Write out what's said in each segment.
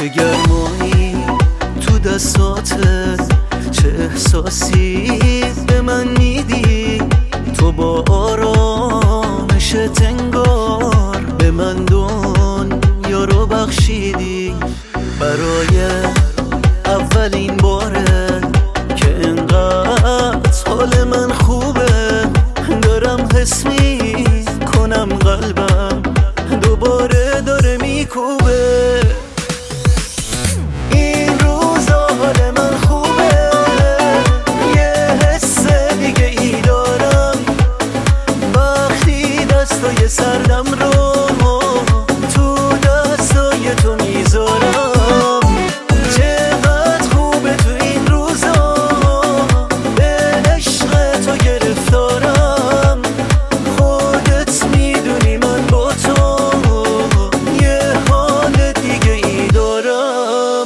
چه گرمایی تو دستاتت، چه احساسی به من میدی. تو با آرامش انگار به من دنیا رو بخشیدی. برای اولین باره که انقدر حال من خوبه، دارم حس میکنم قلبم دوباره داره میکوبه. این روزا حال من خوبه، یه حس دیگه ای دارم وقتی دستای سردم رو تو دستای تو میذارم. چقدر خوبه تو این روزا، به عشق تو گرفتارم. خودت میدونی من با تو یه حال دیگه ای دارم.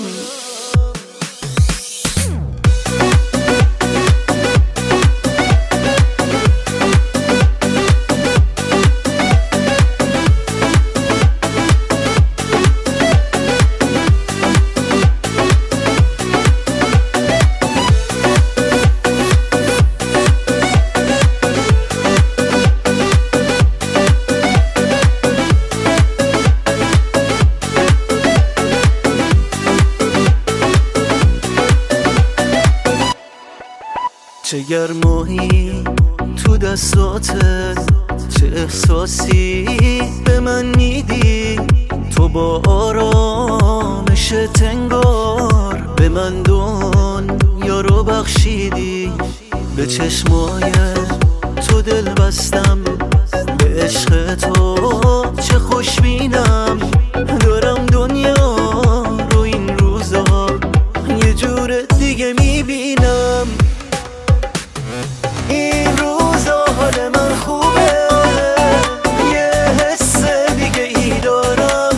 چه گرمایی تو دستاتت، چه احساسی به من میدی. تو با آرامش انگار به من دنیا رو بخشیدی. به چشمای تو دل بستم، به عشق تو چه خوشبینم. دارم دنیا رو این روزا یه جور دیگه میبینم. این روزا حال من خوبه، یه حس دیگه ای دارم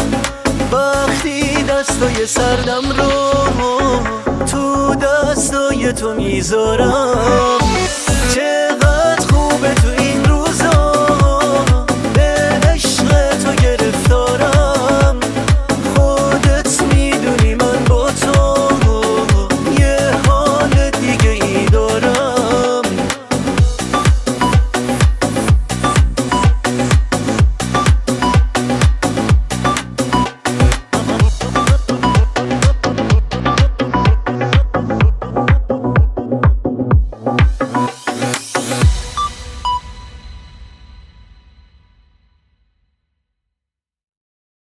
وقتی دستای سردم رو تو دستای تو میذارم. چقدر خوبه تو